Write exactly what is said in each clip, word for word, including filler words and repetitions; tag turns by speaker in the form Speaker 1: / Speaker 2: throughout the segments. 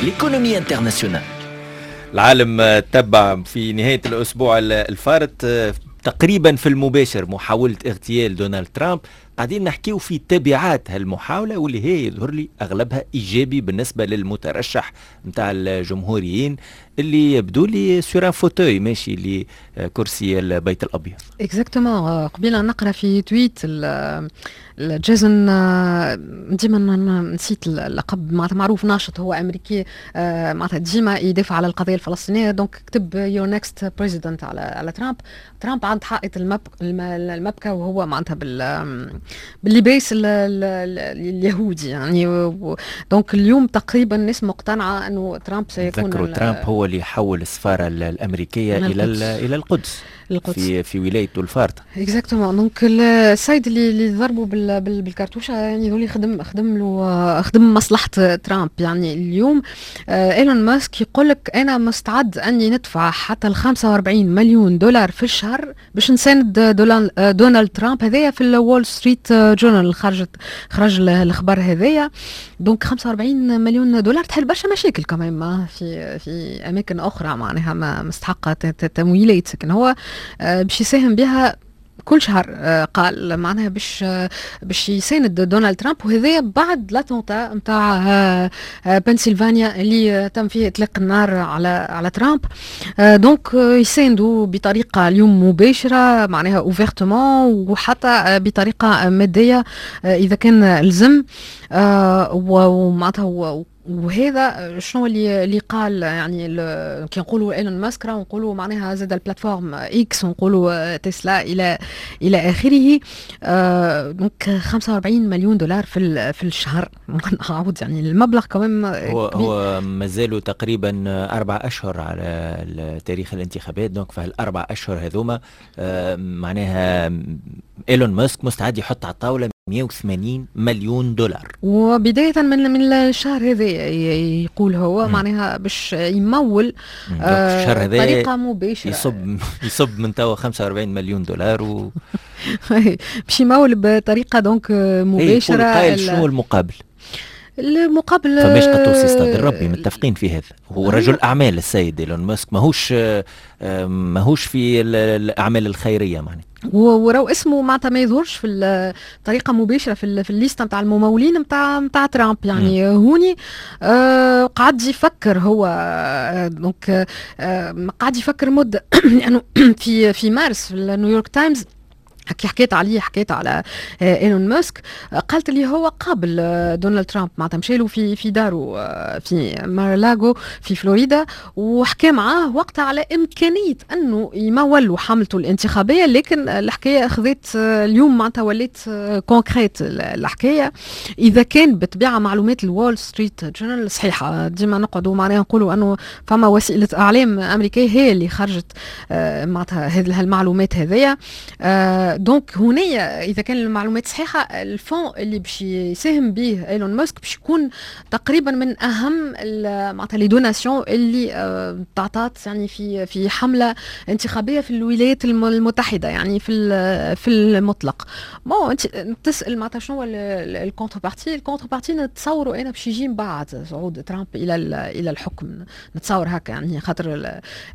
Speaker 1: l'économie internationale.
Speaker 2: العالم تبع في نهاية الأسبوع الفارط تقريبا في المباشر محاولة اغتيال دونالد ترامب. قاعدين نحكيو في تبعات هالمحاولة واللي هي يظهر لي أغلبها إيجابي بالنسبة للمترشح متاع الجمهوريين اللي يبدو لي سوران فوتوي ماشي لكرسي البيت الأبيض.
Speaker 3: اكزاكتومون. قبيله نقرا في تويت جيسون، ديما نسيت اللقب، معناتها معروف ناشط، هو امريكي، معناتها ديما يدافع على القضيه الفلسطينيه. دونك كتب يور نيكست بريزيدنت على على ترامب. ترامب عند حائط المب... المبكى وهو معناتها بال باللباس ال... ال... اليهودي يعني. و... دونك اليوم تقريبا الناس مقتنعه انه ترامب سيكون
Speaker 2: ذكروا ترامب هو اللي يحول السفاره الامريكيه الى القدس. الى القدس القدس في في ولايه الفارطه.
Speaker 3: اكزاكتومون. دونك السيد اللي اللي ضربوا بال... بال... بالكرتوشه يعني يقول خدم خدم له خدم مصلحه ترامب. يعني اليوم آه ايلون ماسك يقول لك انا مستعد اني ندفع حتى ال خمسة وأربعين مليون دولار في الشهر باش نساند دونالد ترامب. هذايا في الوول ستريت جورنال خرجت خرج الاخبار هذايا. دونك خمسة وأربعين مليون دولار تحل برشا مشاكل كمان في في اماكن اخرى معناها ما مستحقه تمويلات، لكن هو باش يساهم بها كل شهر. قال معناها باش باش يساند دونالد ترامب، وهذا بعد لاتونتا نتاع بنسلفانيا اللي تم فيه اطلاق النار على على ترامب. دونك يساندوا بطريقه اليوم مباشره معناها اوفيرتمون، وحتى بطريقه ماديه اذا كان لزم. ومعناتها وهذا شنو اللي اللي قال يعني كي نقولوا ايلون ماسك ونقولوا معناها زاد البلاتفورم اكس ونقولوا تسلا الى الى اخره. آه دونك خمسة وأربعين مليون دولار في في الشهر. نعاود يعني المبلغ كمان
Speaker 2: هو كبير. هو مازالوا تقريبا اربع اشهر على تاريخ الانتخابات. دونك في الاربع اشهر هذوما آه معناها ايلون ماسك مستعد يحط على الطاوله مئة وثمانين مليون دولار،
Speaker 3: وبداية من من الشهر هذا يقول هو م. معناها باش يمول آه بطريقة مباشرة.
Speaker 2: يصب يصب من توا خمسة وأربعين مليون دولار و
Speaker 3: باش يمول بطريقة دونك مباشرة.
Speaker 2: قايل شنو المقابل؟
Speaker 3: المقابل
Speaker 2: فماش قطوس يصطاد ربي، متفقين في هذا. هو رجل اعمال السيد ايلون ماسك، ماهوش ماهوش في الاعمال الخيريه معناها،
Speaker 3: وراو اسمه معناتها ما يظهرش في الطريقه مباشره في في الليسته نتاع الممولين نتاع نتاع ترامب يعني. م. هوني آه قاعد يفكر هو آه دونك آه قاعد يفكر مده لانه في في مارس في نيويورك تايمز كي حكيت عليه حكيت على ايلون ماسك، قالت لي هو قابل دونالد ترامب معناتها مشالو في في داره في مارلاغو في فلوريدا، وحكى معاه وقتها على امكانيه انه يمول حملته الانتخابيه. لكن الحكايه اخذت اليوم معناتها ولات كونكريت الحكايه. اذا كان بتبيع معلومات الوول ستريت جورنال صحيحه، ديما نقعدوا معناها نقولوا انه فما وسيله اعلام امريكيه هي اللي خرجت معناتها هذه المعلومات هذيا. دونك هنا اذا كان المعلومات صحيحه، الفون اللي باش يساهم به ايلون ماسك باش يكون تقريبا من اهم معناتها لي دوناسيون اللي آه تعطات يعني في في حمله انتخابيه في الولايات المتحده يعني في في المطلق. بون انت تسال معناتها شنو الكونتر بارتي. الكونتر بارتي نتصوروا انا باش يجي من بعد صعود ترامب الى الى الحكم، نتصور هكا يعني، خاطر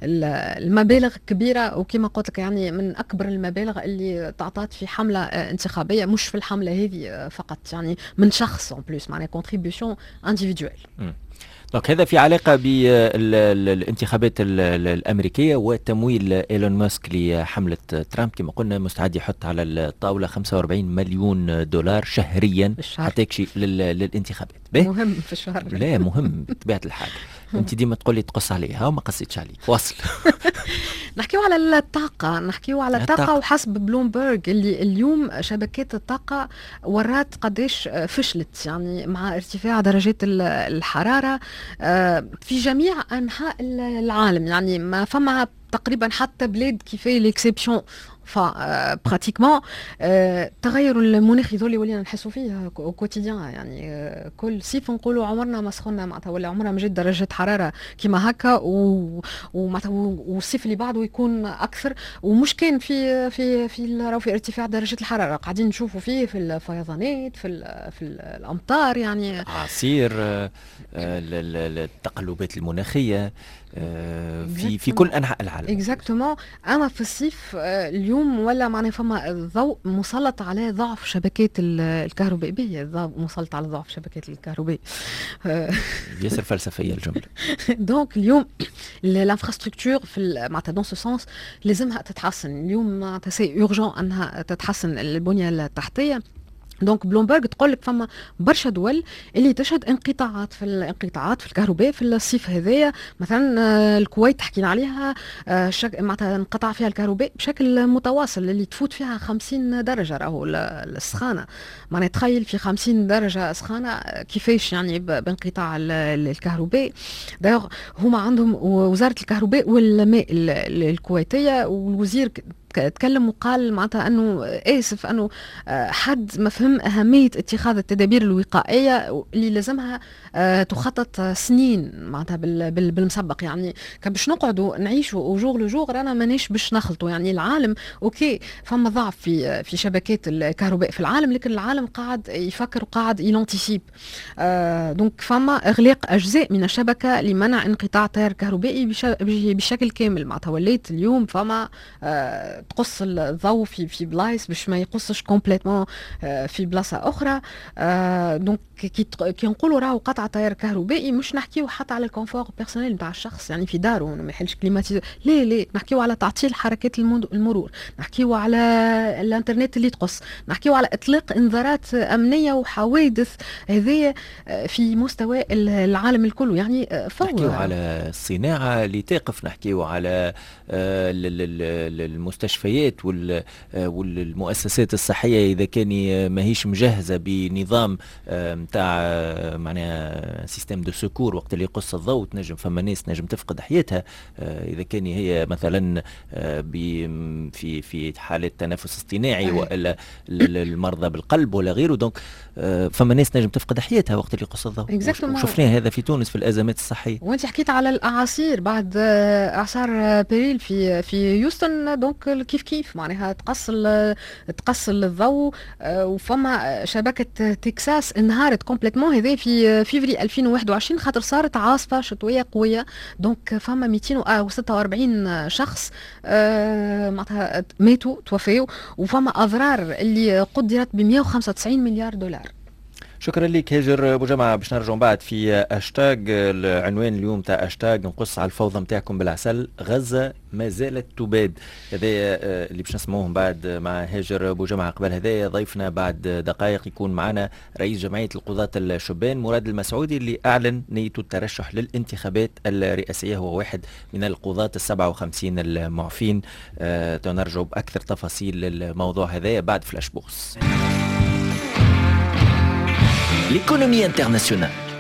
Speaker 3: المبالغ كبيره وكما قلت لك يعني من اكبر المبالغ اللي تعطات في حمله انتخابيه، مش في الحمله هذه فقط يعني من شخص اون بلوس معناها كونتريبيوشن انديفيدوال.
Speaker 2: دونك هذا في علاقه بالانتخابات الامريكيه وتمويل ايلون ماسك لحمله ترامب. كما قلنا مستعد يحط على الطاوله خمسة وأربعين مليون دولار شهريا حتى يكشي للانتخابات.
Speaker 3: مهم في الشهر.
Speaker 2: لا مهم بطبيعه الحال. انت ديما تقولي تقص عليها وما قصيتش عليك. واصل.
Speaker 3: نحكيو على الطاقة نحكيو على الطاقة, الطاقة. وحسب بلومبرغ اللي اليوم شبكات الطاقة ورات قديش فشلت يعني مع ارتفاع درجات الحرارة في جميع أنحاء العالم. يعني ما فما تقريبا حتى بلاد كيفاش ليكسيبسيون ف براتيكمون التغير المناخي ذولي ولينا نحسوا فيه او كوتيديان يعني آه، كل صيف نقولوا عمرنا ما سخنا معناتها ولا عمرنا ما جات درجه حراره كيما هكا و... ومعناتها والصيف اللي بعده يكون اكثر ومش كان في في في راهو في ارتفاع درجه الحراره قاعدين نشوفوا فيه في الفيضانات في ال في الامطار يعني
Speaker 2: عصير آه، التقلبات المناخيه آه، في في كل انحاء العالم.
Speaker 3: اكزاكتومون. اما في الصيف آه، اليوم ولا معناها فما الضوء مسلط على ضعف شبكات الكهربائيه، الضوء مسلط على ضعف شبكات الكهرباء.
Speaker 2: ياسر فلسفيه الجمله.
Speaker 3: دونك اليوم الانفراستركتور في معناتها دون سو سونس لازمها تتحسن اليوم، معناتها سي اورجون انها تتحسن البنيه التحتيه. دونك بلومبرغ تقول لك فما برشا دول اللي تشهد انقطاعات في الانقطاعات في الكهرباء في الصيف هذايا. مثلا الكويت حكينا عليها شك... معناتها انقطع فيها الكهرباء بشكل متواصل اللي تفوت فيها خمسين درجه راهو السخانه. معناها تخيل في خمسين درجه سخانه كيفاش يعني بانقطاع الكهرباء. دايوغ هما عندهم وزاره الكهرباء والماء الكويتيه والوزير تكلم وقال معناتها انه اسف انه حد ما فهم اهميه اتخاذ التدابير الوقائيه اللي لازمها تخطط سنين معناتها بالمسبق. يعني كان باش نقعدوا نعيشوا جوغ لو جوغ رانا مانيش باش نخلطوا. يعني العالم اوكي فما ضعف في في شبكات الكهرباء في العالم، لكن العالم قاعد يفكر وقاعد يلانتيسيب. دونك فما اغلاق اجزاء من الشبكه لمنع انقطاع التيار الكهربائي بشكل كامل. معناتها وليت اليوم فما تقص الضوء في في بلايص باش ما يقصش كومبليتمون في بلاصه اخرى. دونك كي كي نقولوا راهو قطع تيار كهربائي مش نحكيو حتى على الكونفور بيرسونيل نتاع الشخص يعني في داره ما يحلش كليماتيزور، لا لا نحكيو على تعطيل حركات المرور، نحكيو على الانترنت اللي تقص، نحكيو على اطلاق انذارات امنيه وحوادث هذه في مستوى العالم الكل. يعني
Speaker 2: فور نحكيو على الصناعه اللي تقف، نحكيو على المستشفيات والمؤسسات الصحيه اذا كان ماهيش مجهزه بنظام تاع معناها سيستم دو سكور وقت اللي يقص الضوء تنجم فما ناس نجم تفقد حياتها اذا كان هي مثلا في في حاله تنفس اصطناعي والا المرضى بالقلب ولا غيره. دونك فما ناس نجم تفقد حياتها وقت اللي يقص الضوء. وشفنا هذا في تونس في الازمات الصحيه.
Speaker 3: وانت حكيت على الاعاصير بعد اعصار بيريل في في يوستن. دونك كيف كيف معناها تقص تقص الضوء وفما شبكه تكساس انهارت كومبليتمون هذا في فيفري ألفين وواحد وعشرين خاطر صارت عاصفه شتويه قويه. دونك فما مئتين وستة وأربعين شخص معناتها ماتوا توفوا وفما اضرار اللي قدرت ب مئة وخمسة وتسعين مليار دولار.
Speaker 2: شكرا لك هاجر ابو جمعه. باش نرجعوا بعد في اشتاج. العنوان اليوم تاع اشتاج نقص على الفوضى نتاعكم بالعسل، غزه ما زالت تباد. هذا اللي باش نسمعوهم بعد مع هاجر ابو جمعه. قبل هذا ضيفنا بعد دقائق يكون معنا رئيس جمعيه القضاة الشبان مراد المسعودي اللي اعلن نيته الترشح للانتخابات الرئاسيه. هو واحد من القضاة السبعة وخمسين المعفين. أه نرجع باكثر تفاصيل للموضوع هذا بعد فلاش بوكس.
Speaker 1: L'économie internationale.